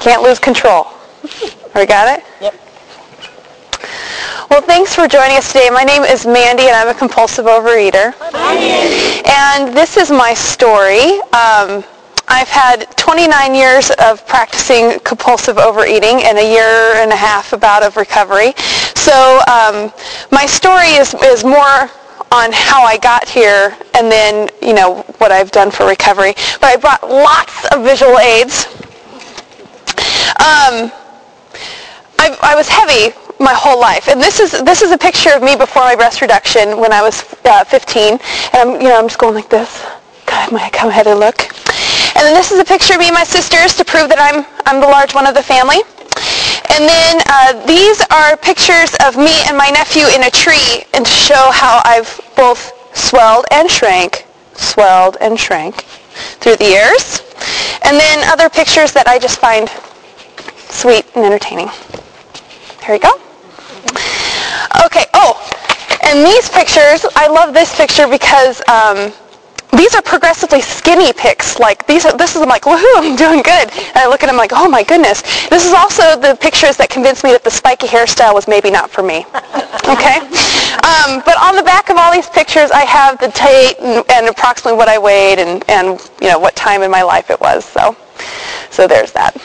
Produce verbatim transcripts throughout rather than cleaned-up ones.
can't lose control. We got it? Yep. Well, thanks for joining us today. My name is Mandy, and I'm a compulsive overeater. Hi. And this is my story. Um, I've had twenty-nine years of practicing compulsive overeating and a year and a half about of recovery. So um, my story is, is more on how I got here and then, you know, what I've done for recovery. But I brought lots of visual aids. Um, I, I was heavy my whole life, and this is this is a picture of me before my breast reduction when I was uh, fifteen, and I'm you know I'm just going like this. God, my how I had to look. And then this is a picture of me and my sisters to prove that I'm I'm the large one of the family. And then uh, these are pictures of me and my nephew in a tree, and to show how I've both swelled and shrank, swelled and shrank through the years. And then other pictures that I just find sweet and entertaining. Here we go. Okay, oh, and these pictures, I love this picture because um, these are progressively skinny pics. Like, these are, this is, I'm like, woohoo, I'm doing good. And I look at them like, oh my goodness. This is also the pictures that convinced me that the spiky hairstyle was maybe not for me. Okay? Um, but on the back of all these pictures, I have the date and, and approximately what I weighed and, and, you know, what time in my life it was. So, so there's that.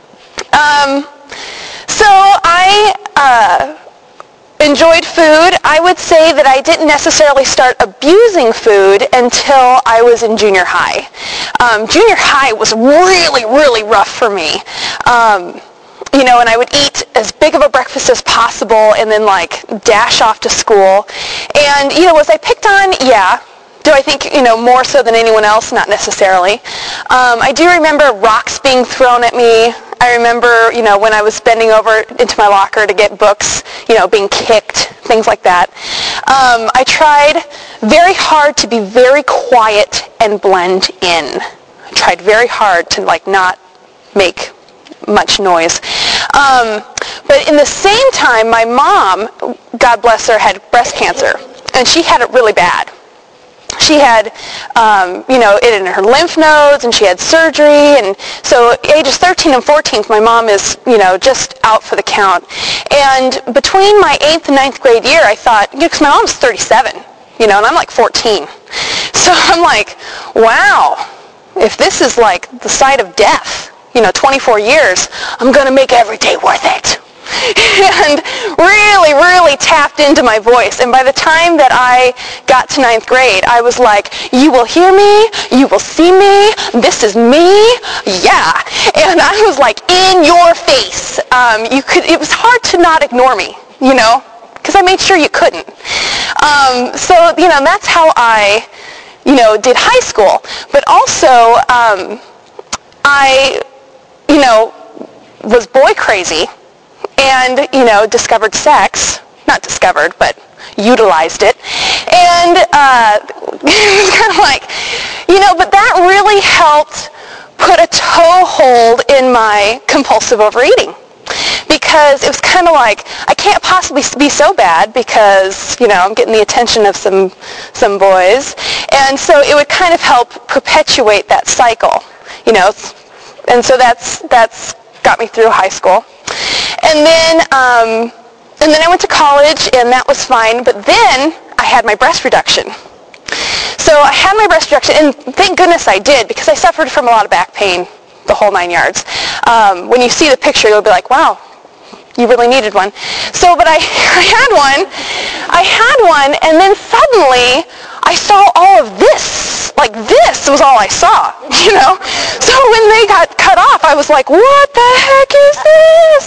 Um, so I... Uh, enjoyed food. I would say that I didn't necessarily start abusing food until I was in junior high. Um, junior high was really, really rough for me. Um, you know, and I would eat as big of a breakfast as possible and then, like, dash off to school. And, you know, was I picked on? Yeah. Do I think, you know, more so than anyone else? Not necessarily. Um, I do remember rocks being thrown at me. I remember, you know, when I was bending over into my locker to get books, you know, being kicked, things like that. Um, I tried very hard to be very quiet and blend in. I tried very hard to, like, not make much noise. Um, but in the same time, my mom, God bless her, had breast cancer, and she had it really bad. She had, um, you know, it in her lymph nodes, and she had surgery, and so ages thirteen and fourteen, my mom is, you know, just out for the count. And between my eighth and ninth grade year, I thought, you know, because my mom's thirty-seven, you know, and I'm like fourteen. So I'm like, wow, if this is like the side of death, you know, twenty-four years, I'm going to make every day worth it. And really, really tapped into my voice. And by the time that I got to ninth grade, I was like, you will hear me, you will see me, this is me, yeah. And I was like, in your face. Um, you could. It was hard to not ignore me, you know, because I made sure you couldn't. Um, so, you know, that's how I, you know, did high school. But also, um, I, you know, was boy crazy. And, you know, discovered sex. Not discovered, but utilized it. And uh, it was kind of like, you know, but that really helped put a toehold in my compulsive overeating. Because it was kind of like, I can't possibly be so bad because, you know, I'm getting the attention of some some boys. And so it would kind of help perpetuate that cycle, you know. And so that's that's got me through high school. And then, um, and then I went to college, and that was fine. But then I had my breast reduction. So I had my breast reduction, and thank goodness I did, because I suffered from a lot of back pain, the whole nine yards. Um, when you see the picture, you'll be like, wow, you really needed one. So, but I, I had one, I had one, and then suddenly I saw all of this. Like, this was all I saw, you know? So when they got cut off, I was like, what the heck is this?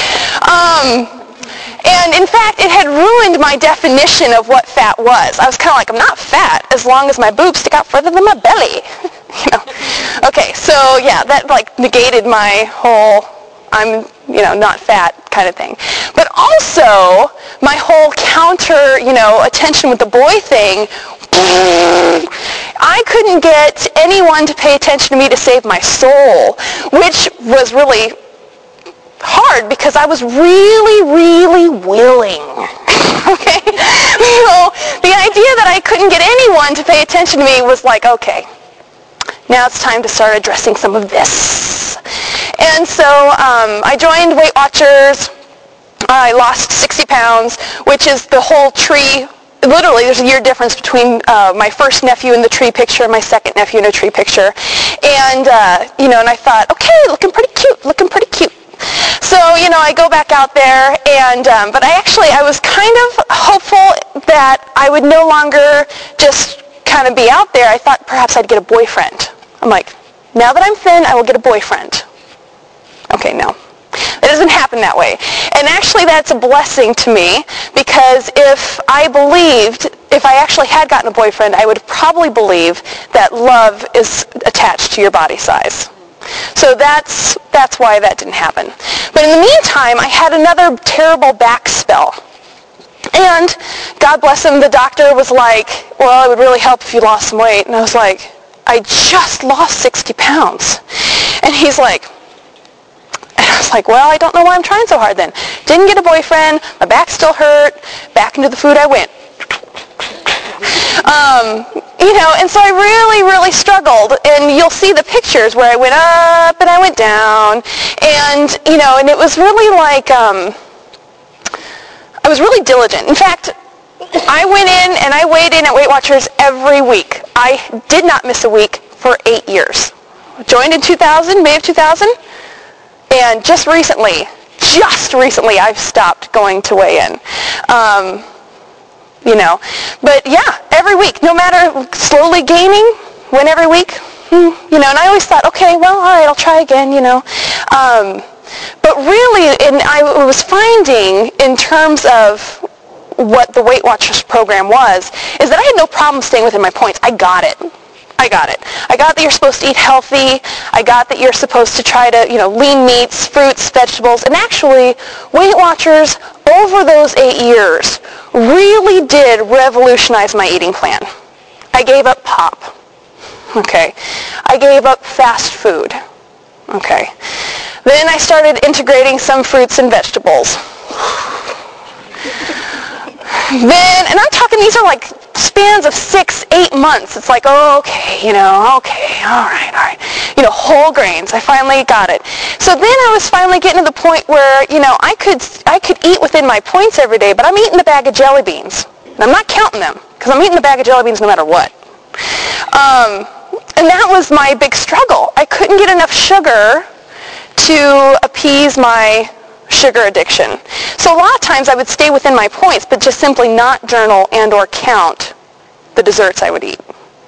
Um, and in fact, it had ruined my definition of what fat was. I was kind of like, I'm not fat as long as my boobs stick out further than my belly. You know? Okay, so yeah, that like negated my whole, I'm, you know, not fat kind of thing. But also, my whole counter, you know, attention with the boy thing, I couldn't get anyone to pay attention to me to save my soul, which was really hard because I was really, really willing. Okay? So the idea that I couldn't get anyone to pay attention to me was like, okay, now it's time to start addressing some of this. And And so um, I joined Weight Watchers. I lost sixty pounds, which is the whole tree. Literally, there's a year difference between uh, my first nephew in the tree picture and my second nephew in a tree picture. And, uh, you know, and I thought, okay, looking pretty cute, looking pretty cute. So, you know, I go back out there, and, um, but I actually, I was kind of hopeful that I would no longer just kind of be out there. I thought perhaps I'd get a boyfriend. I'm like, now that I'm thin, I will get a boyfriend. Okay, no. It doesn't happen that way. And actually that's a blessing to me, because if I believed, if I actually had gotten a boyfriend, I would probably believe that love is attached to your body size. So that's that's why that didn't happen. But in the meantime, I had another terrible back spell. And God bless him, the doctor was like, well, it would really help if you lost some weight. And I was like, I just lost sixty pounds. And he's like, and I was like, well, I don't know why I'm trying so hard then. Didn't get a boyfriend. My back still hurt. Back into the food I went. Um, you know, and so I really, really struggled. And you'll see the pictures where I went up and I went down. And, you know, and it was really like, um, I was really diligent. In fact, I went in and I weighed in at Weight Watchers every week. I did not miss a week for eight years. Joined in two thousand, May of two thousand. And just recently, just recently, I've stopped going to weigh in. Um, you know, but yeah, every week, no matter slowly gaining, went every week, you know, and I always thought, okay, well, all right, I'll try again, you know. Um, but really, and I was finding in terms of what the Weight Watchers program was, is that I had no problem staying within my points. I got it. I got it. I got that you're supposed to eat healthy. I got that you're supposed to try to, you know, lean meats, fruits, vegetables. And actually, Weight Watchers, over those eight years, really did revolutionize my eating plan. I gave up pop. Okay. I gave up fast food. Okay. Then I started integrating some fruits and vegetables. Then, and I'm talking, these are like spans of six, eight months. It's like, oh, okay, you know, okay, all right, all right. You know, whole grains. I finally got it. So then I was finally getting to the point where, you know, I could I could eat within my points every day, but I'm eating a bag of jelly beans. And I'm not counting them, because I'm eating a bag of jelly beans no matter what. Um, and that was my big struggle. I couldn't get enough sugar to appease my sugar addiction. So a lot of times I would stay within my points, but just simply not journal and or count the desserts I would eat.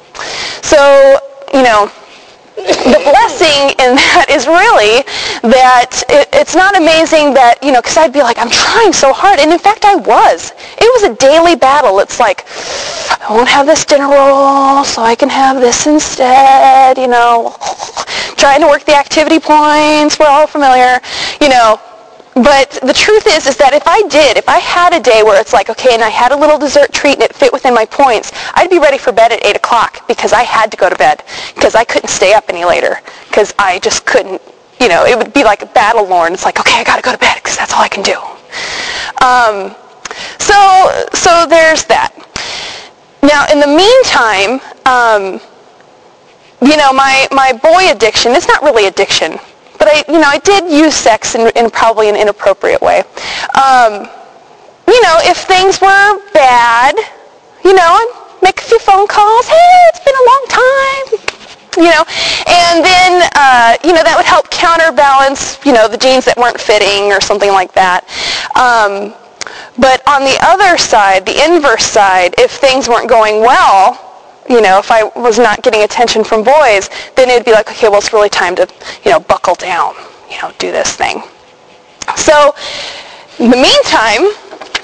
So, you know, the blessing in that is really that it, it's not amazing that, you know, because I'd be like, I'm trying so hard. And in fact, I was. It was a daily battle. It's like, I won't have this dinner roll, so I can have this instead, you know. Trying to work the activity points. We're all familiar, you know. But the truth is, is that if I did, if I had a day where it's like, okay, and I had a little dessert treat and it fit within my points, I'd be ready for bed at eight o'clock because I had to go to bed because I couldn't stay up any later because I just couldn't, you know, it would be like a battle lorn. It's like, okay, I got to go to bed because that's all I can do. Um, so, so there's that. Now, in the meantime, um, you know, my, my boy addiction, it's not really addiction. But I, you know, I did use sex in, in probably an inappropriate way. Um, you know, if things were bad, you know, I'd make a few phone calls. Hey, it's been a long time. You know, and then, uh, you know, that would help counterbalance, you know, the jeans that weren't fitting or something like that. Um, but on the other side, the inverse side, if things weren't going well, you know, if I was not getting attention from boys, then it'd be like, okay, well, it's really time to, you know, buckle down, you know, do this thing. So, in the meantime,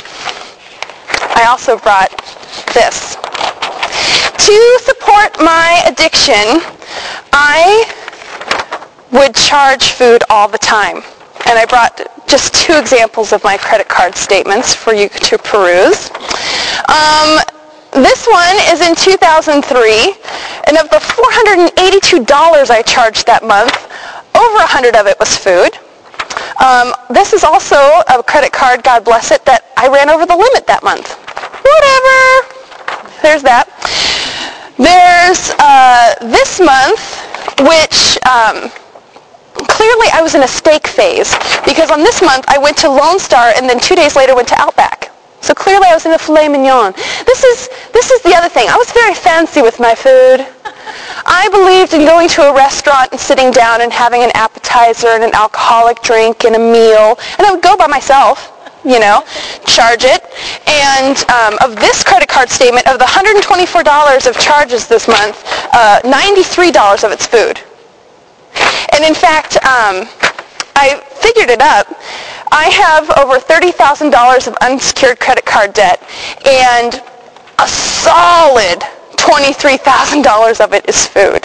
I also brought this. To support my addiction, I would charge food all the time. And I brought just two examples of my credit card statements for you to peruse. Um, This one is in two thousand three, and of the four hundred eighty-two dollars I charged that month, over one hundred dollars of it was food. Um, this is also a credit card, God bless it, that I ran over the limit that month. Whatever. There's that. There's uh, this month, which, um, clearly I was in a steak phase, because on this month I went to Lone Star and then two days later went to Outback. So clearly I was in a filet mignon. This is, this is the other thing. I was very fancy with my food. I believed in going to a restaurant and sitting down and having an appetizer and an alcoholic drink and a meal. And I would go by myself, you know, charge it. And um, of this credit card statement, of the one hundred twenty-four dollars of charges this month, uh, ninety-three dollars of it's food. And in fact, um, I figured it up. I have over thirty thousand dollars of unsecured credit card debt, and a solid twenty-three thousand dollars of it is food.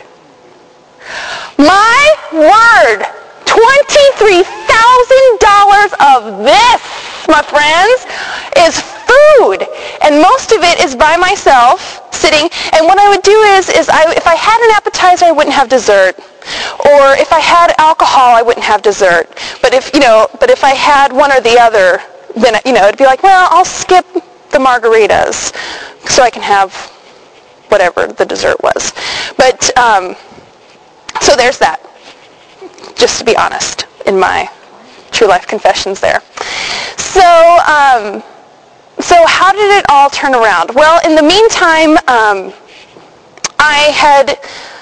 My word! twenty-three thousand dollars of this, my friends, is food. And most of it is by myself, sitting. And what I would do is, is I, if I had an appetizer, I wouldn't have dessert. Or if I had alcohol, I wouldn't have dessert. But if, you know, but if I had one or the other, then, you know, it'd be like, well, I'll skip the margaritas so I can have whatever the dessert was. But, um, so there's that. Just to be honest, in my True Life Confessions there. So, um, so how did it all turn around? Well, in the meantime, um, I had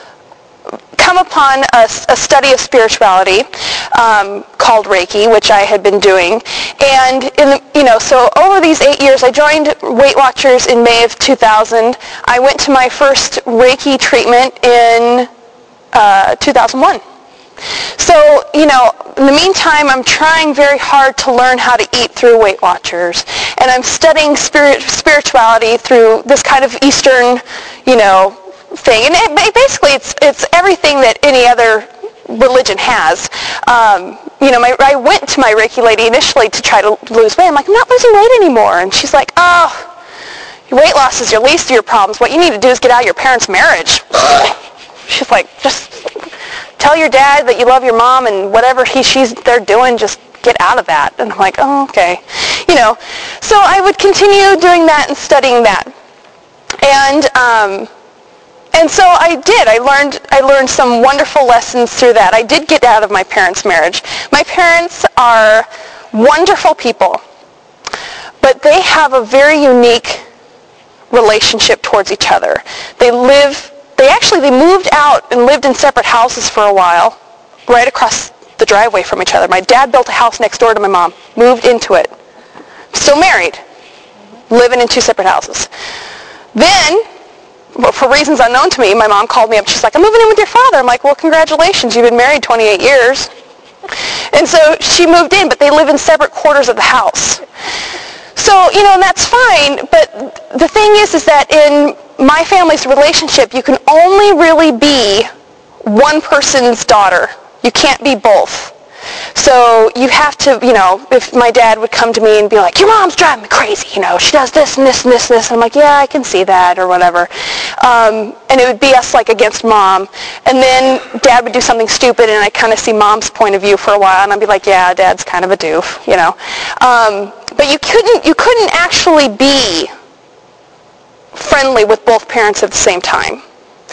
come upon a, a study of spirituality um, called Reiki, which I had been doing. And, in the, you know, so over these eight years, I joined Weight Watchers in May of two thousand. I went to my first Reiki treatment in uh, two thousand one. So, you know, in the meantime, I'm trying very hard to learn how to eat through Weight Watchers. And I'm studying spirit, spirituality through this kind of Eastern, you know, thing. And it, basically, it's it's everything that any other religion has. Um, you know, my, I went to my Reiki lady initially to try to lose weight. I'm like, I'm not losing weight anymore. And she's like, oh, your weight loss is your least of your problems. What you need to do is get out of your parents' marriage. She's like, just tell your dad that you love your mom, and whatever he she's they're doing, just get out of that. And I'm like, oh, okay. You know, so I would continue doing that and studying that. And um, and so I did. I learned I learned some wonderful lessons through that. I did get out of my parents' marriage. My parents are wonderful people, but they have a very unique relationship towards each other. They live They actually, they moved out and lived in separate houses for a while, right across the driveway from each other. My dad built a house next door to my mom, moved into it, still married, living in two separate houses. Then, well, for reasons unknown to me, my mom called me up. She's like, I'm moving in with your father. I'm like, well, congratulations. You've been married twenty-eight years. And so she moved in, but they live in separate quarters of the house. So, you know, and that's fine, but the thing is, is that in my family's relationship, you can only really be one person's daughter. You can't be both. So you have to, you know, if my dad would come to me and be like, your mom's driving me crazy, you know, she does this and this and this and this, and I'm like, yeah, I can see that, or whatever. Um, and it would be us, like, against mom. And then dad would do something stupid, and I kind of see mom's point of view for a while, and I'd be like, yeah, dad's kind of a doof, you know. Um, but you couldn't, you couldn't actually be friendly with both parents at the same time.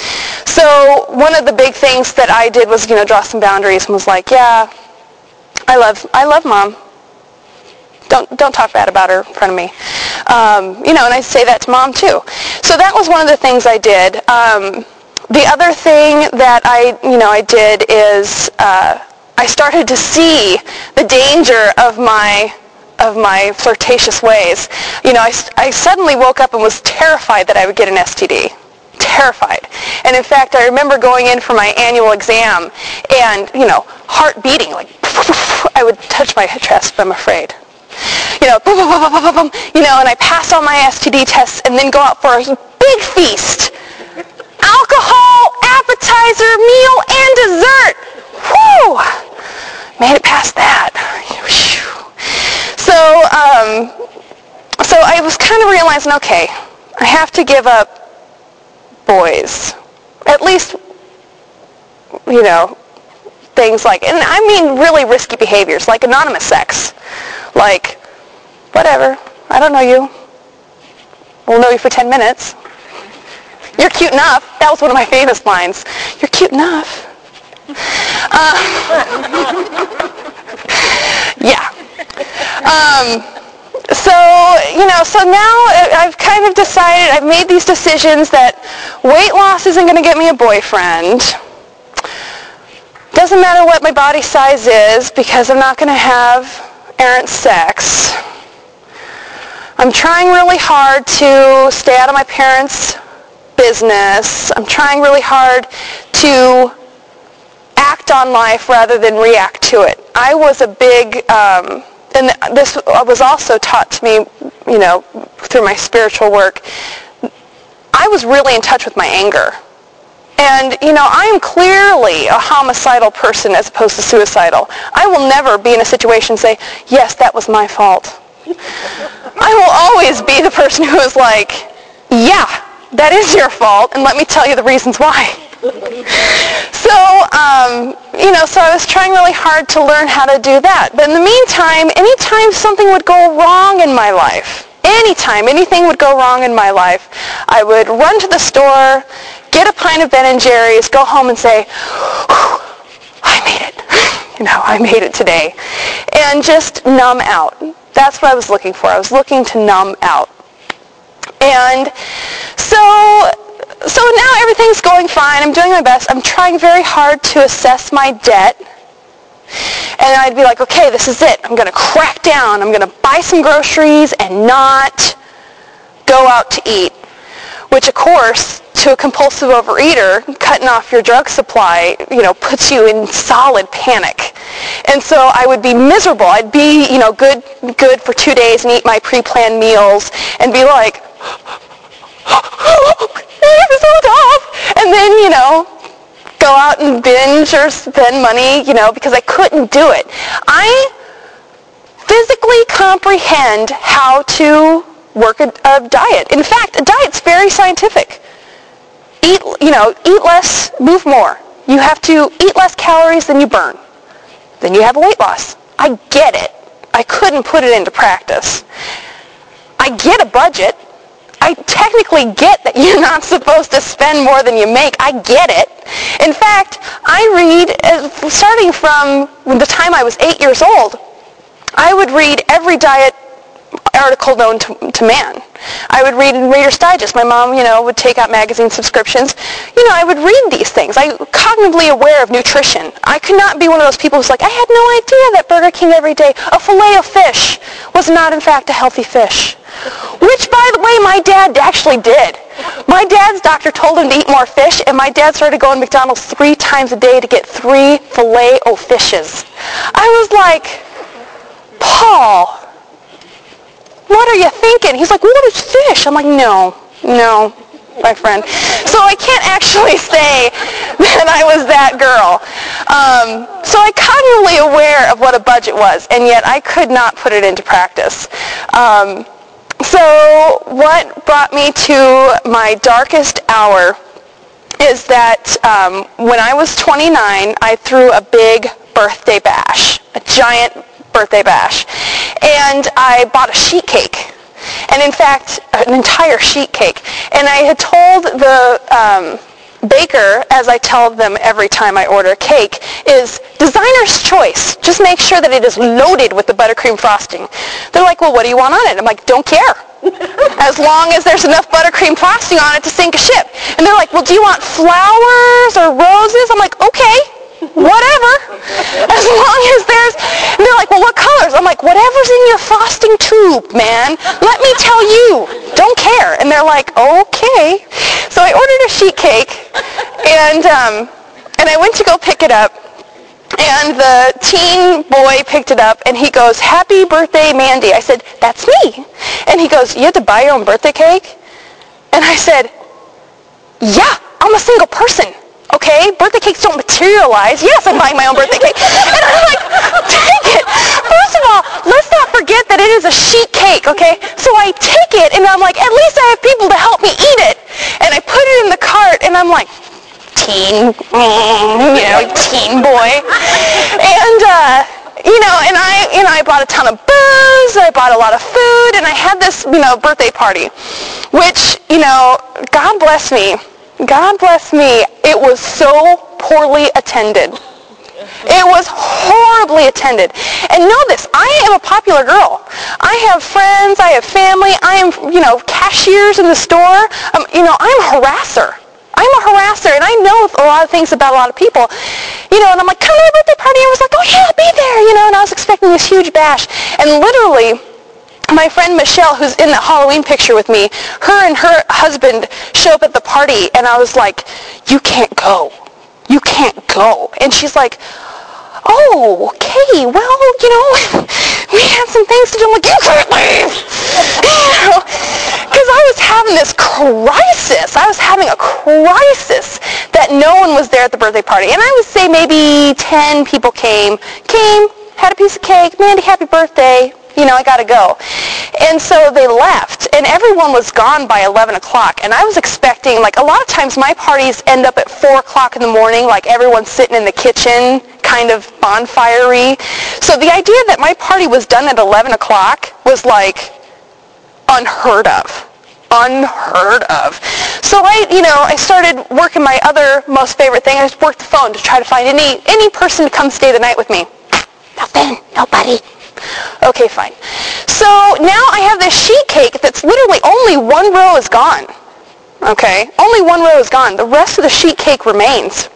So one of the big things that I did was, you know, draw some boundaries and was like, yeah, I love I love mom. Don't don't talk bad about her in front of me. Um, you know, and I say that to mom too. So that was one of the things I did. Um, the other thing that I, you know, I did is uh, I started to see the danger of my of my flirtatious ways. You know, I, I suddenly woke up and was terrified that I would get an S T D. Terrified. And in fact, I remember going in for my annual exam and, you know, heart beating, like, I would touch my chest, I'm afraid. You know, boom, boom, boom, boom, boom, boom, you know, and I passed all my S T D tests and then go out for a big feast. Alcohol, appetizer, meal, and dessert. Whew! Made it past that. So, um, so I was kind of realizing, okay, I have to give up boys. At least, you know, things like, and I mean really risky behaviors, like anonymous sex. Like, whatever, I don't know you. We'll know you for ten minutes. You're cute enough. That was one of my famous lines. You're cute enough. Uh, yeah. Um, so, you know, so now I've kind of decided, I've made these decisions that weight loss isn't going to get me a boyfriend. Doesn't matter what my body size is because I'm not going to have errant sex. I'm trying really hard to stay out of my parents' business. I'm trying really hard to act on life rather than react to it. I was a big, um, and this was also taught to me, you know, through my spiritual work. I was really in touch with my anger. And, you know, I am clearly a homicidal person as opposed to suicidal. I will never be in a situation and say, yes, that was my fault. I will always be the person who is like, yeah, that is your fault, and let me tell you the reasons why. So, um, you know, so I was trying really hard to learn how to do that. But in the meantime, anytime something would go wrong in my life, anytime anything would go wrong in my life, I would run to the store, get a pint of Ben and Jerry's, go home and say, I made it. You know, I made it today. And just numb out. That's what I was looking for. I was looking to numb out. And so, so now everything's going fine. I'm doing my best. I'm trying very hard to assess my debt. And I'd be like, okay, this is it. I'm going to crack down. I'm going to buy some groceries and not go out to eat. Which, of course, to a compulsive overeater, cutting off your drug supply, you know, puts you in solid panic. And so I would be miserable. I'd be, you know, good good for two days and eat my pre-planned meals and be like, it was so tough. And then, you know, go out and binge or spend money, you know, because I couldn't do it. I physically comprehend how to work a, a diet. In fact, a diet's very scientific. Eat, you know, eat less, move more. You have to eat less calories than you burn. Then you have weight loss. I get it. I couldn't put it into practice. I get a budget. I technically get that you're not supposed to spend more than you make. I get it. In fact, I read, starting from the time I was eight years old, I would read every diet article known to, to man. I would read in Reader's Digest. My mom, you know, would take out magazine subscriptions. You know, I would read these things. I'm cognitively aware of nutrition. I could not be one of those people who's like, I had no idea that Burger King every day, a filet of fish was not, in fact, a healthy fish. Which, by the way, my dad actually did. My dad's doctor told him to eat more fish, and my dad started going to McDonald's three times a day to get three filet o fishes. I was like, Paul, what are you thinking? He's like, what is fish? I'm like, no, no, my friend. So I can't actually say that I was that girl. Um, so I'm cognitively aware of what a budget was, and yet I could not put it into practice. Um, so what brought me to my darkest hour is that um, when I was twenty-nine, I threw a big birthday bash, a giant birthday bash. And I bought a sheet cake. And in fact, an entire sheet cake. And I had told the um, baker, as I tell them every time I order a cake, is designer's choice. Just make sure that it is loaded with the buttercream frosting. They're like, well, what do you want on it? I'm like, don't care. As long as there's enough buttercream frosting on it to sink a ship. And they're like, well, do you want flowers or roses? I'm like, okay. Whatever, as long as there's, and they're like, well, what colors? I'm like, whatever's in your frosting tube, man. Let me tell you, don't care. And they're like, okay. So I ordered a sheet cake, and um, and I went to go pick it up, and the teen boy picked it up, and he goes, happy birthday, Mandy. I said, that's me. And he goes, you had to buy your own birthday cake? And I said, yeah, I'm a single person. Okay, birthday cakes don't materialize. Yes, I'm buying my own birthday cake. And I'm like, take it. First of all, let's not forget that it is a sheet cake, okay? So I take it, and I'm like, at least I have people to help me eat it. And I put it in the cart, and I'm like, teen, you know, teen boy. And, uh, you know, and I, you know, I bought a ton of booze, I bought a lot of food, and I had this, you know, birthday party, which, you know, God bless me. God bless me, it was so poorly attended. It was horribly attended. And know this, I am a popular girl. I have friends, I have family, I am, you know, cashiers in the store. Um, you know, I'm a harasser. I'm a harasser, and I know a lot of things about a lot of people. You know, and I'm like, come to my birthday party. I was like, oh yeah, I'll be there, you know, and I was expecting this huge bash. And literally, my friend Michelle, who's in the Halloween picture with me, her and her husband show up at the party, and I was like, you can't go. You can't go. And she's like, oh, okay, well, you know, we had some things to do. I'm like, you can't leave. You know, because I was having this crisis. I was having a crisis that no one was there at the birthday party. And I would say maybe ten people came, came, had a piece of cake, Mandy, happy birthday. You know, I got to go. And so they left, and everyone was gone by eleven o'clock. And I was expecting, like, a lot of times my parties end up at four o'clock in the morning, like everyone's sitting in the kitchen, kind of bonfire-y. So the idea that my party was done at eleven o'clock was, like, unheard of. Unheard of. So I, you know, I started working my other most favorite thing. I just worked the phone to try to find any, any person to come stay the night with me. Nothing. Nobody. Okay, fine. So now I have this sheet cake that's literally only one row is gone. Okay? Only one row is gone. The rest of the sheet cake remains.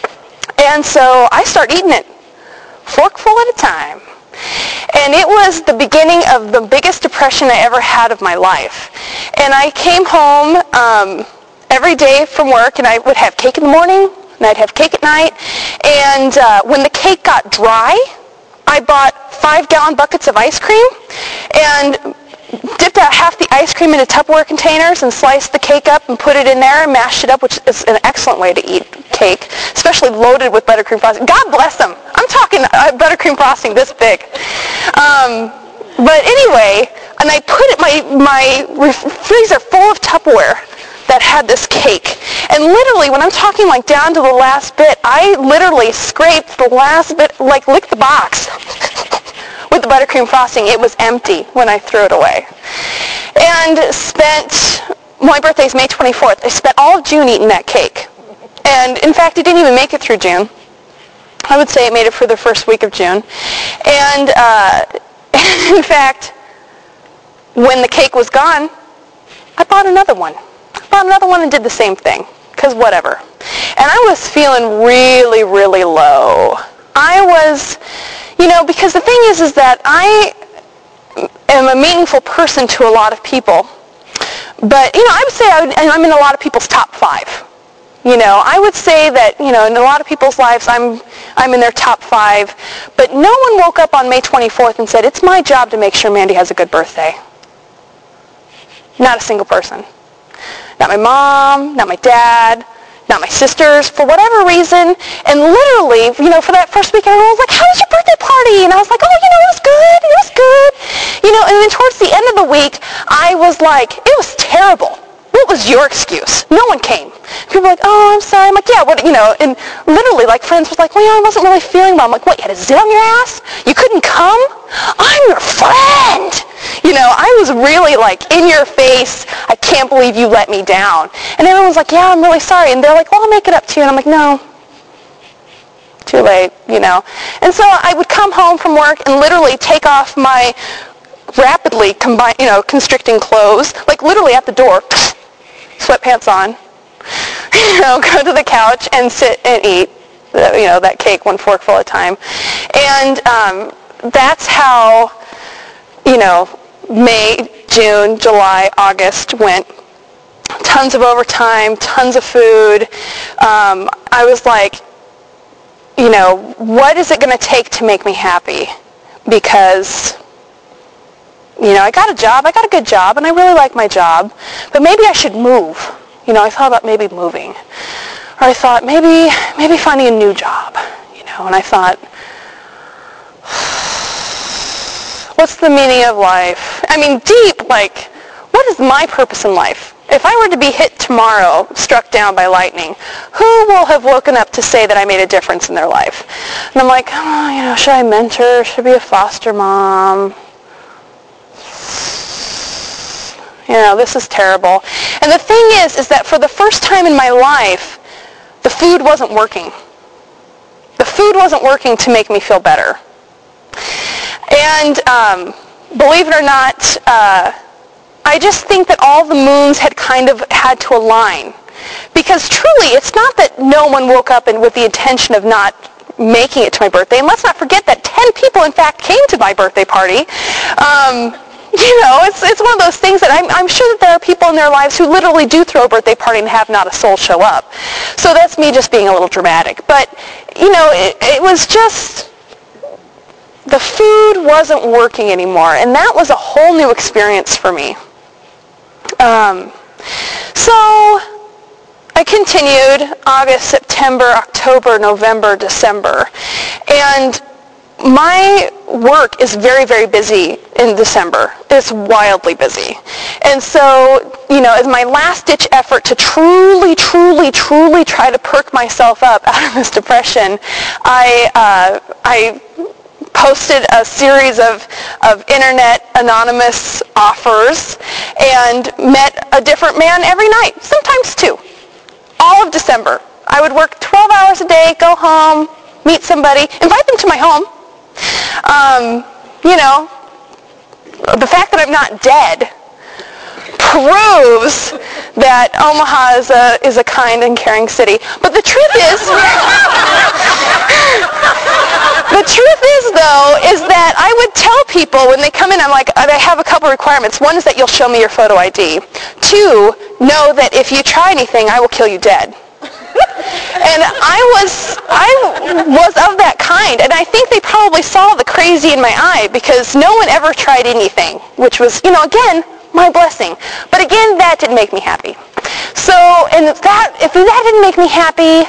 And so I start eating it, forkful at a time. And it was the beginning of the biggest depression I ever had of my life. And I came home um, every day from work, and I would have cake in the morning, and I'd have cake at night. And uh, when the cake got dry, I bought five-gallon buckets of ice cream and dipped out half the ice cream into Tupperware containers and sliced the cake up and put it in there and mashed it up, which is an excellent way to eat cake, especially loaded with buttercream frosting. God bless them. I'm talking uh, buttercream frosting this big. Um, but anyway, and I put it, my, my freezer full of Tupperware that had this cake. And literally, when I'm talking like down to the last bit, I literally scraped the last bit, like licked the box with the buttercream frosting. It was empty when I threw it away. And spent, my birthday's May twenty-fourth. I spent all of June eating that cake. And in fact, it didn't even make it through June. I would say it made it for the first week of June. And uh, in fact, when the cake was gone, I bought another one. Bought another one and did the same thing, because whatever. And I was feeling really, really low. I was, you know, because the thing is, is that I am a meaningful person to a lot of people. But, you know, I would say I would, I'm in a lot of people's top five. You know, I would say that, you know, in a lot of people's lives, I'm I'm in their top five. But no one woke up on May twenty-fourth and said, it's my job to make sure Mandy has a good birthday. Not a single person. Not my mom, not my dad, not my sisters, for whatever reason. And literally, you know, for that first week, everyone was like, how was your birthday party? And I was like, oh, you know, it was good, it was good. You know, and then towards the end of the week, I was like, it was terrible. What was your excuse? No one came. People were like, oh, I'm sorry. I'm like, yeah, what, you know, and literally, like, friends was like, well, you know, I wasn't really feeling well. I'm like, what, you had a zit on your ass? You couldn't come? I'm your friend. You know, I was really like, in your face, I can't believe you let me down. And everyone was like, yeah, I'm really sorry. And they're like, well, I'll make it up to you. And I'm like, no. Too late, you know. And so I would come home from work and literally take off my rapidly combine, you know, constricting clothes, like literally at the door, sweatpants on, you know, go to the couch and sit and eat, you know, that cake one forkful at a time. And um, that's how, you know, May, June, July, August went. Tons of overtime, tons of food. Um, I was like, you know, what is it going to take to make me happy? Because, you know, I got a job, I got a good job, and I really like my job, but maybe I should move. You know, I thought about maybe moving. Or I thought maybe, maybe finding a new job, you know, and I thought, what's the meaning of life? I mean, deep, like, what is my purpose in life? If I were to be hit tomorrow, struck down by lightning, who will have woken up to say that I made a difference in their life? And I'm like, oh, you know, should I mentor? Should I be a foster mom? You know, this is terrible. And the thing is, is that for the first time in my life, the food wasn't working. food wasn't working to make me feel better. And um, believe it or not, uh, I just think that all the moons had kind of had to align. Because truly, it's not that no one woke up and with the intention of not making it to my birthday. And let's not forget that ten people, in fact, came to my birthday party. Um, you know, it's it's one of those things that I'm, I'm sure that there are people in their lives who literally do throw a birthday party and have not a soul show up. So that's me just being a little dramatic. But, you know, it, it was just, the food wasn't working anymore. And that was a whole new experience for me. Um, so I continued August, September, October, November, December. And my work is very, very busy in December. It's wildly busy. And so, you know, as my last-ditch effort to truly, truly, truly try to perk myself up out of this depression, I, uh, I posted a series of, of internet anonymous offers and met a different man every night, sometimes two. All of December. I would work twelve hours a day, go home, meet somebody, invite them to my home. Um, you know, the fact that I'm not dead proves that Omaha is a, is a kind and caring city. But the truth is, the truth is, though, is that I would tell people when they come in, I'm like, I have a couple requirements. One is that you'll show me your photo I D. Two, know that if you try anything, I will kill you dead. And I was, I was of that kind, and I think they probably saw the crazy in my eye because no one ever tried anything, which was, you know, again, my blessing. But again, that didn't make me happy. So, and if that, if that didn't make me happy,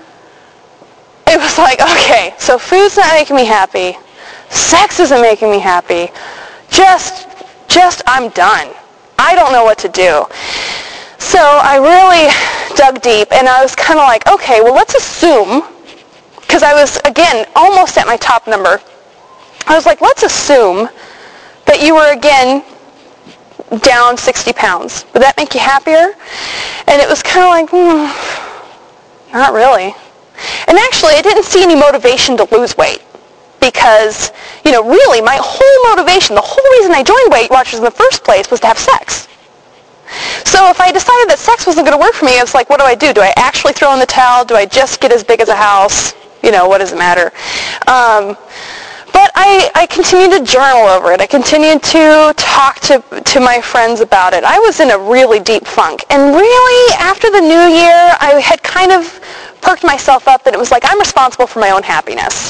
it was like, okay, so food's not making me happy, sex isn't making me happy, just, just, I'm done. I don't know what to do. So I really dug deep, and I was kind of like, okay, well, let's assume, because I was, again, almost at my top number. I was like, let's assume that you were, again, down sixty pounds. Would that make you happier? And it was kind of like, hmm, not really. And actually, I didn't see any motivation to lose weight. Because, you know, really, my whole motivation, the whole reason I joined Weight Watchers in the first place was to have sex. So if I decided that sex wasn't going to work for me, I was like, what do I do? Do I actually throw in the towel? Do I just get as big as a house? You know, what does it matter? Um, but I, I continued to journal over it. I continued to talk to, to my friends about it. I was in a really deep funk. And really, after the new year, I had kind of perked myself up that it was like, I'm responsible for my own happiness.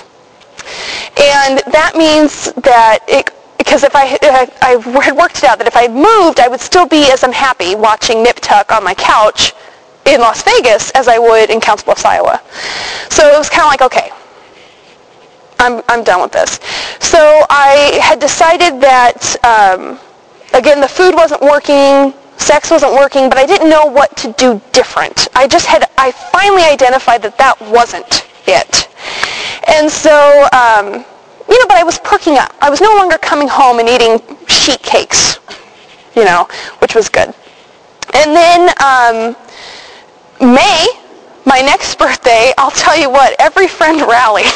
And that means that it, because if I, I, I had worked it out that if I moved, I would still be as unhappy watching Nip Tuck on my couch in Las Vegas as I would in Council Bluffs, Iowa. So it was kind of like, okay, I'm, I'm done with this. So I had decided that, um, again, the food wasn't working, sex wasn't working, but I didn't know what to do different. I just had, I finally identified that that wasn't it. And so, um, you know, but I was perking up. I was no longer coming home and eating sheet cakes, you know, which was good. And then um, May, my next birthday, I'll tell you what, every friend rallied.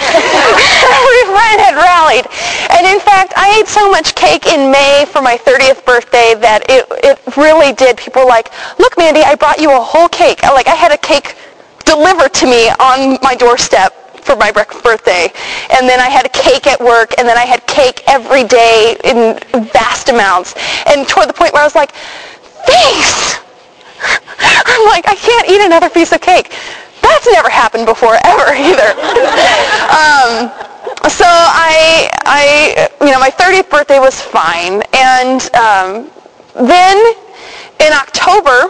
Every friend had rallied. And in fact, I ate so much cake in May for my thirtieth birthday that it, it really did. People were like, look, Mandy, I brought you a whole cake. Like, I had a cake delivered to me on my doorstep for my birthday. And then I had a cake at work, and then I had cake every day in vast amounts. And toward the point where I was like, thanks! I'm like, I can't eat another piece of cake. That's never happened before, ever, either. um, so I, I, you know, my thirtieth birthday was fine. And um, then in October,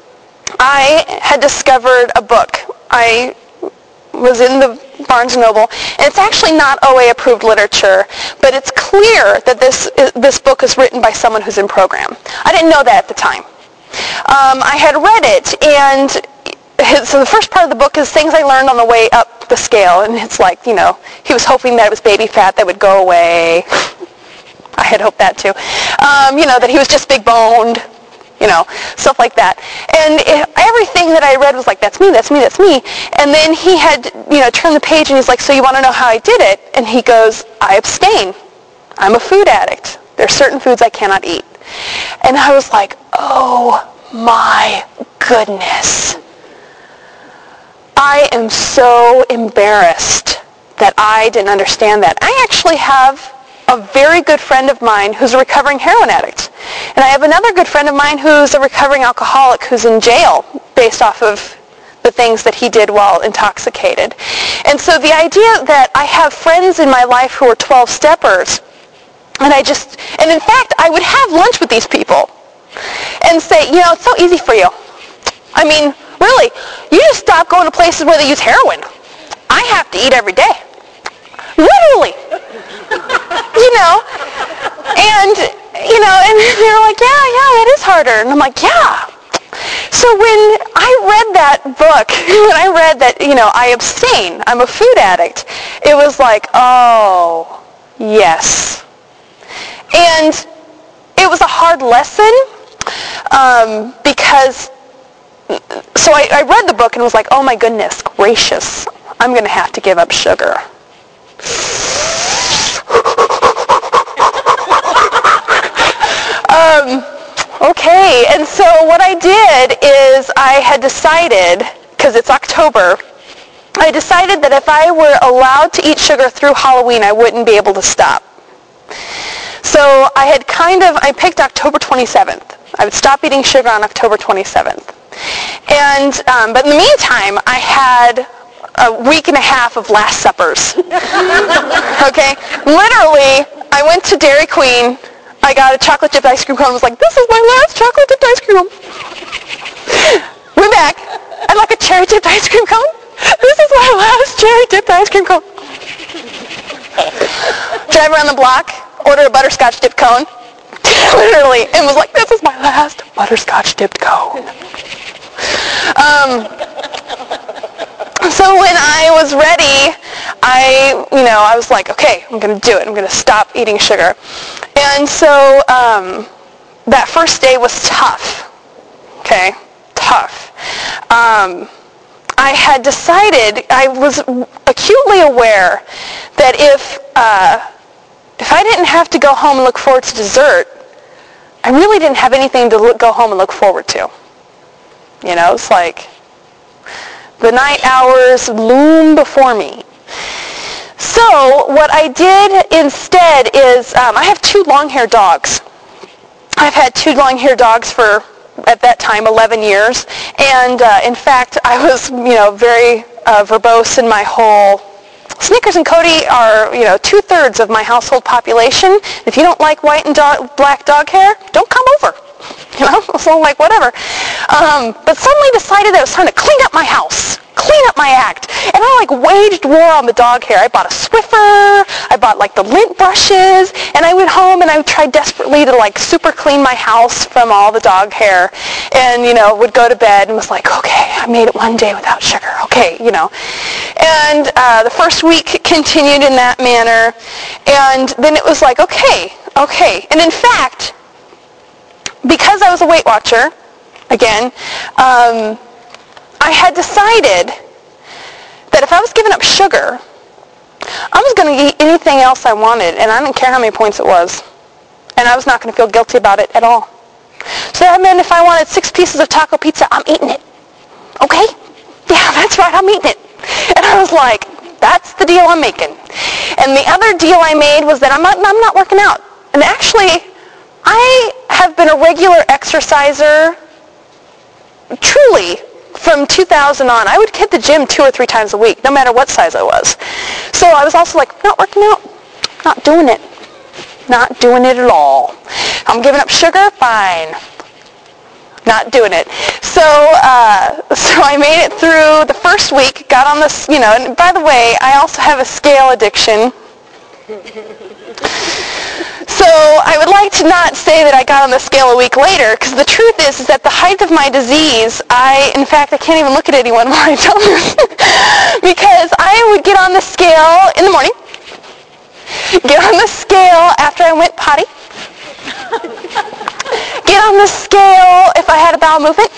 I had discovered a book. I was in the Barnes and Noble, and it's actually not O A approved literature, but it's clear that this this book is written by someone who's in program. I didn't know that at the time. Um, I had read it, and his, so the first part of the book is things I learned on the way up the scale, and it's like, you know, he was hoping that it was baby fat that would go away. I had hoped that too. Um, you know, that he was just big boned. you know, stuff like that. And it, everything that I read was like, that's me, that's me, that's me. And then he had, you know, turned the page and he's like, so you want to know how I did it? And he goes, I abstain. I'm a food addict. There are certain foods I cannot eat. And I was like, oh my goodness. I am so embarrassed that I didn't understand that. I actually have a very good friend of mine who's a recovering heroin addict. And I have another good friend of mine who's a recovering alcoholic who's in jail based off of the things that he did while intoxicated. And so the idea that I have friends in my life who are twelve-steppers, and I just, and in fact, I would have lunch with these people and say, you know, it's so easy for you. I mean, really, you just stop going to places where they use heroin. I have to eat every day. Literally. You know, and, you know, and they were like, yeah, yeah, that is harder. And I'm like, yeah. So when I read that book, when I read that, you know, I abstain, I'm a food addict, it was like, oh, yes. And it was a hard lesson um, because, so I, I read the book and was like, oh my goodness gracious, I'm going to have to give up sugar. Um, okay, and so what I did is I had decided, because it's October, I decided that if I were allowed to eat sugar through Halloween, I wouldn't be able to stop. So I had kind of, I picked October twenty-seventh. I would stop eating sugar on October twenty-seventh. And, um, but in the meantime, I had a week and a half of Last Suppers. Okay? Literally, I went to Dairy Queen. I got a chocolate dipped ice cream cone and was like, this is my last chocolate dipped ice cream cone. Went back. I'd like a cherry dipped ice cream cone. This is my last cherry dipped ice cream cone. Drive around the block, order a butterscotch dipped cone. Literally. And was like, this is my last butterscotch dipped cone. Um, so when I was ready, I, you know, I was like, okay, I'm going to do it. I'm going to stop eating sugar. And so um, that first day was tough, okay, tough. Um, I had decided, I was acutely aware that if, uh, if I didn't have to go home and look forward to dessert, I really didn't have anything to look, go home and look forward to. You know, it's like the night hours loom before me. So what I did instead is um, I have two long-haired dogs. I've had two long-haired dogs for, at that time, eleven years. And uh, in fact, I was, you know, very uh, verbose in my whole... Snickers and Cody are, you know, two-thirds of my household population. If you don't like white and dog, black dog hair, don't come over. You know, so like whatever. Um, but suddenly decided that it was time to clean up my house, clean up my act. And I like waged war on the dog hair. I bought a Swiffer, I bought like the lint brushes, and I went home and I tried desperately to like super clean my house from all the dog hair. And, you know, would go to bed and was like, okay, I made it one day without sugar. Okay, you know. And uh, the first week continued in that manner. And then it was like, okay, okay. And in fact, because I was a Weight Watcher, again, um, I had decided that if I was giving up sugar, I was going to eat anything else I wanted, and I didn't care how many points it was. And I was not going to feel guilty about it at all. So that meant if I wanted six pieces of taco pizza, I'm eating it. Okay? Yeah, that's right, I'm eating it. And I was like, that's the deal I'm making. And the other deal I made was that I'm not, I'm not working out. And actually, I have been a regular exerciser, truly, from two thousand on. I would hit the gym two or three times a week, no matter what size I was. So I was also like, not working out, not doing it, not doing it at all. I'm giving up sugar, fine, not doing it. So, uh, so I made it through the first week, got on this, you know, and by the way, I also have a scale addiction. So I would like to not say that I got on the scale a week later, because the truth is, is that the height of my disease, I, in fact, I can't even look at anyone while I tell this, because I would get on the scale in the morning, get on the scale after I went potty, get get on the scale if I had a bowel movement.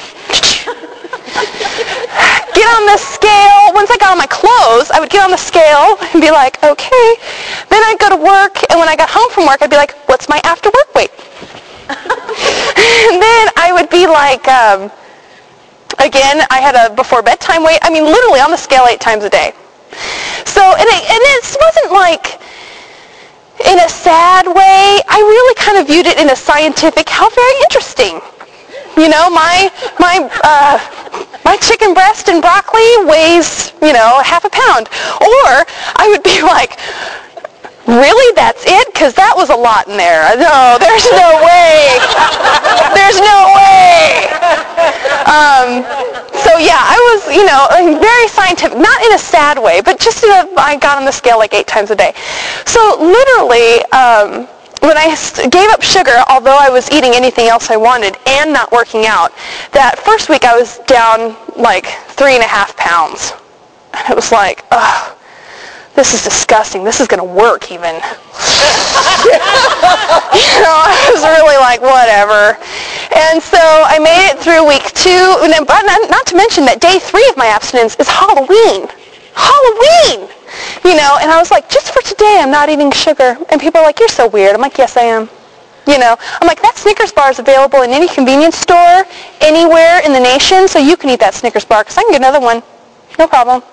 Get on the scale. Once I got on my clothes, I would get on the scale and be like, okay. Then I'd go to work, and when I got home from work, I'd be like, what's my after work weight? And then I would be like, um, again, I had a before bedtime weight. I mean, literally on the scale eight times a day. So, and it, and it wasn't like in a sad way. I really kind of viewed it in a scientific, how very interesting. You know, my my uh, my chicken breast and broccoli weighs, you know, half a pound. Or I would be like, really, that's it? Because that was a lot in there. No, there's no way. There's no way. Um, so yeah, I was, you know, very scientific, not in a sad way, but just in a, I got on the scale like eight times a day. So literally, um, when I gave up sugar, although I was eating anything else I wanted and not working out, that first week I was down like three and a half pounds. And it was like, ugh. This is disgusting. This is going to work even. You know, I was really like, whatever. And so I made it through week two. And then, but not to mention that day three of my abstinence is Halloween. Halloween! You know, and I was like, just for today, I'm not eating sugar. And people are like, you're so weird. I'm like, yes, I am. You know, I'm like, that Snickers bar is available in any convenience store anywhere in the nation, so you can eat that Snickers bar because I can get another one. No problem.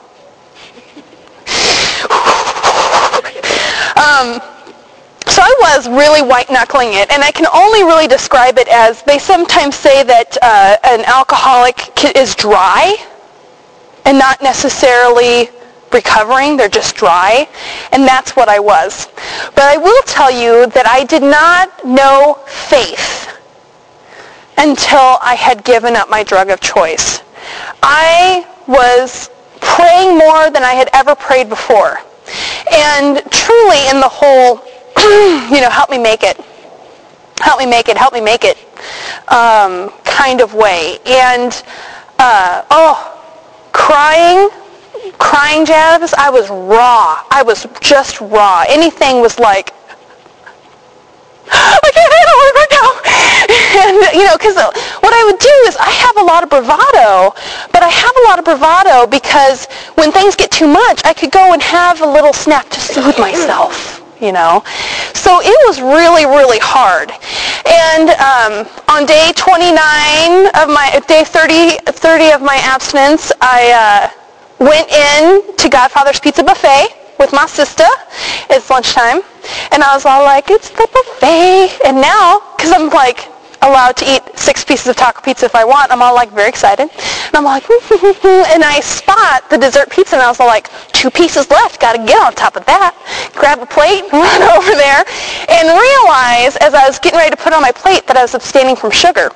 Um, so I was really white-knuckling it, and I can only really describe it as, they sometimes say that uh, an alcoholic is dry and not necessarily recovering, they're just dry, and that's what I was. But I will tell you that I did not know faith until I had given up my drug of choice. I was praying more than I had ever prayed before. And truly in the whole, you know, help me make it, help me make it, help me make it um, kind of way. And, uh, oh, crying, crying, Jazz, I was raw. I was just raw. Anything was like, I can't handle it right now. And, you know, because what I would do is I have a lot of bravado, but I have a lot of bravado because when things get too much, I could go and have a little snack to soothe myself, you know. So it was really, really hard. And um, on day twenty-nine of my, day thirty, thirty of my abstinence, I uh, went in to Godfather's Pizza Buffet with my sister. It's lunchtime. And I was all like, it's the buffet. And now, because I'm like allowed to eat six pieces of taco pizza if I want, I'm all like very excited. And I'm like, and I spot the dessert pizza, and I was all like, two pieces left, got to get on top of that. Grab a plate, run over there, and realize as I was getting ready to put on my plate that I was abstaining from sugar.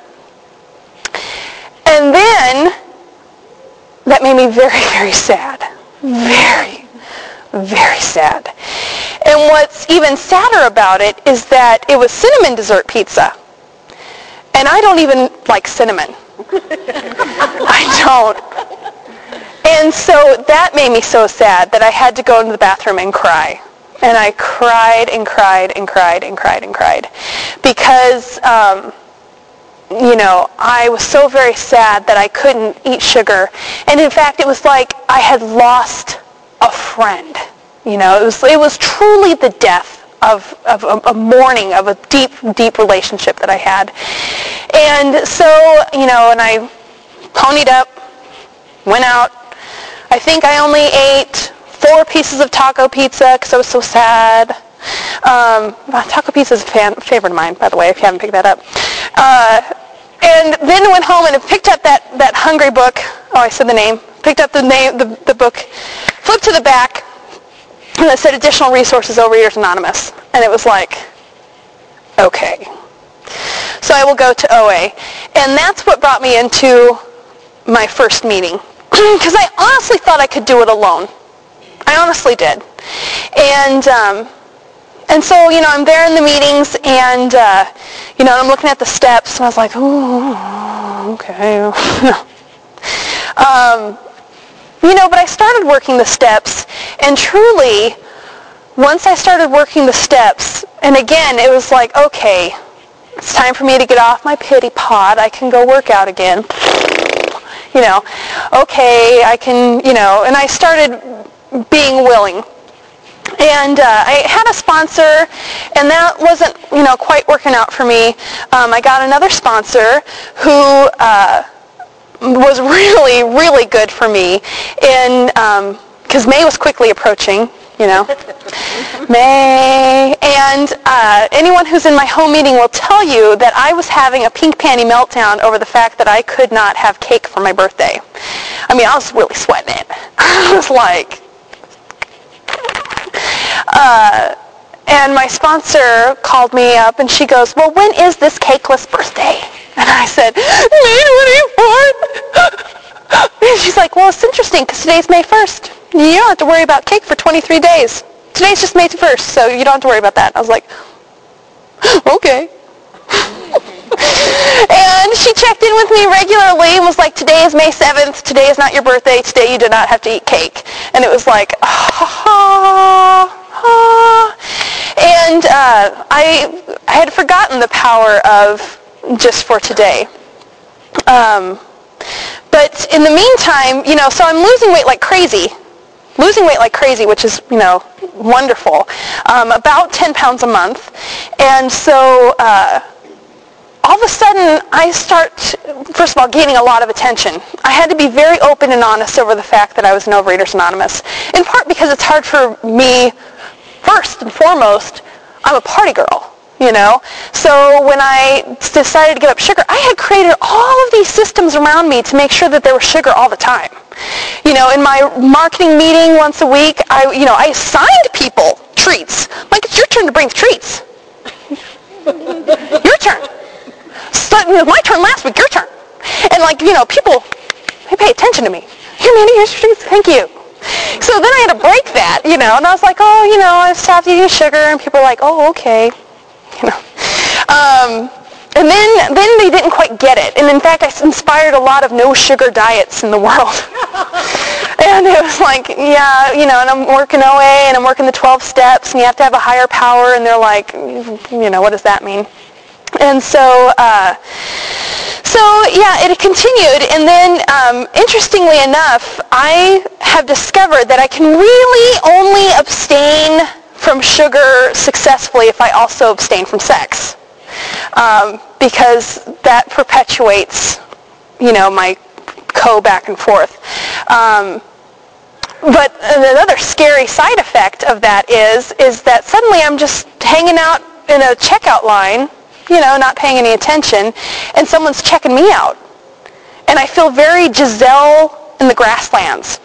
And then that made me very, very sad. Very, very sad. And what's even sadder about it is that it was cinnamon dessert pizza. And I don't even like cinnamon. I don't. And so that made me so sad that I had to go into the bathroom and cry. And I cried and cried and cried and cried and cried. Because, um, you know, I was so very sad that I couldn't eat sugar. And in fact, it was like I had lost a friend. You know, it was it was truly the death of, of a, a mourning of a deep, deep relationship that I had. And so, you know, and I ponied up, went out. I think I only ate four pieces of taco pizza because I was so sad. Um, taco pizza is a fan, favorite of mine, by the way, if you haven't picked that up. Uh, and then went home and picked up that, that Hungry book. Oh, I said the name. Picked up the name, the, the book, flipped to the back, and it said Additional Resources Overeaters Anonymous. And it was like, okay. So I will go to O A. And that's what brought me into my first meeting. Because I honestly thought I could do it alone. I honestly did. And um, and so, you know, I'm there in the meetings, and, uh, you know, I'm looking at the steps, and I was like, oh, okay. um, you know, but I started working the steps, and truly, once I started working the steps, and again, it was like, okay, It's time for me to get off my pity pot. I can go work out again. You know, okay, I can, you know, and I started being willing. And uh, I had a sponsor, and that wasn't, you know, quite working out for me. Um, I got another sponsor who uh, was really, really good for me, in because um, May was quickly approaching, you know. May. And uh, anyone who's in my home meeting will tell you that I was having a pink panty meltdown over the fact that I could not have cake for my birthday. I mean, I was really sweating it. I was like... Uh, and my sponsor called me up, and she goes, well, when is this cakeless birthday? And I said, May twenty-fourth. And she's like, well, it's interesting because today's May first. You don't have to worry about cake for twenty-three days. Today's just May first, so you don't have to worry about that. I was like, okay. And she checked in with me regularly and was like, today is May seventh. Today is not your birthday. Today you do not have to eat cake. And it was like, ah, ah. And uh, I, I had forgotten the power of just for today. Um, but in the meantime, you know, so I'm losing weight like crazy. Losing weight like crazy, which is, you know, wonderful. Um, about ten pounds a month. And so... Uh, all of a sudden, I start, first of all, gaining a lot of attention. I had to be very open and honest over the fact that I was an Overeaters Anonymous, in part because it's hard for me, first and foremost, I'm a party girl, you know? So when I decided to give up sugar, I had created all of these systems around me to make sure that there was sugar all the time. You know, in my marketing meeting once a week, I, you know, I assigned people treats. Like, it's your turn to bring the treats. Your turn. So, it was my turn last week, your turn. And like, you know, people, they pay attention to me. Here, Mandy, here's your treats. Thank you. So then I had to break that, you know, and I was like, oh, you know, I stopped eating sugar, and people were like, oh, okay, you know. Um, and then, then they didn't quite get it. And in fact, I inspired a lot of no sugar diets in the world. And it was like, yeah, you know, and I'm working O A, and I'm working the twelve steps, and you have to have a higher power, and they're like, you know, what does that mean? And so, uh, so yeah, it continued. And then, um, interestingly enough, I have discovered that I can really only abstain from sugar successfully if I also abstain from sex, um, because that perpetuates, you know, my co back and forth. Um, but another scary side effect of that is, is that suddenly I'm just hanging out in a checkout line, you know, not paying any attention, and someone's checking me out. And I feel very Giselle in the Grasslands.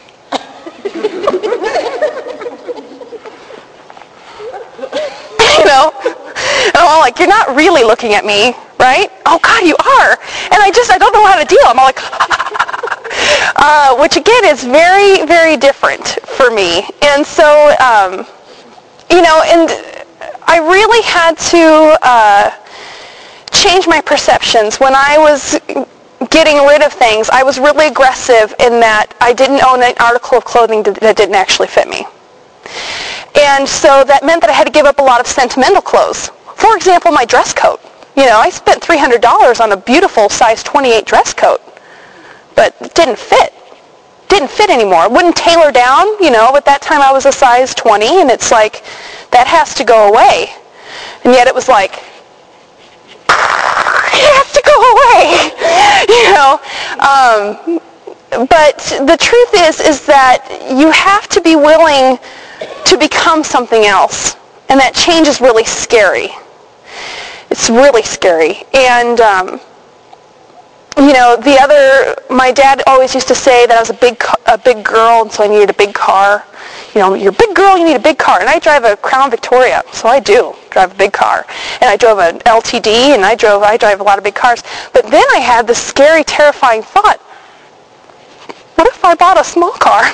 You know? And I'm all like, you're not really looking at me, right? Oh, God, you are. And I just, I don't know how to deal. I'm all like, uh, which again is very, very different for me. And so, um, you know, and I really had to uh, change my perceptions. When I was getting rid of things, I was really aggressive in that I didn't own an article of clothing that didn't actually fit me. And so that meant that I had to give up a lot of sentimental clothes. For example, my dress coat. You know, I spent three hundred dollars on a beautiful size twenty-eight dress coat, but it didn't fit. Didn't fit anymore. It wouldn't tailor down, you know, at that time I was a size twenty, and it's like, that has to go away. And yet it was like, it has to go away, you know. Um, but the truth is, is that you have to be willing to become something else. And that change is really scary. It's really scary. And, um, you know, the other, my dad always used to say that I was a big, a big girl, and so I needed a big car. You know, you're a big girl, you need a big car. And I drive a Crown Victoria, so I do drive a big car. And I drove an L T D, and I drove, I drive a lot of big cars. But then I had this scary, terrifying thought, what if I bought a small car?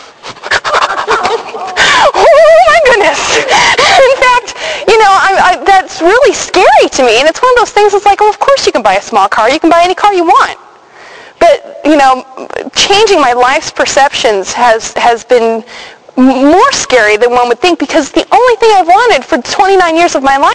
Oh my goodness. In fact, you know, I, I, that's really scary to me. And it's one of those things that's like, well, of course you can buy a small car. You can buy any car you want. But, you know, changing my life's perceptions has, has been more scary than one would think, because the only thing I've wanted for twenty-nine years of my life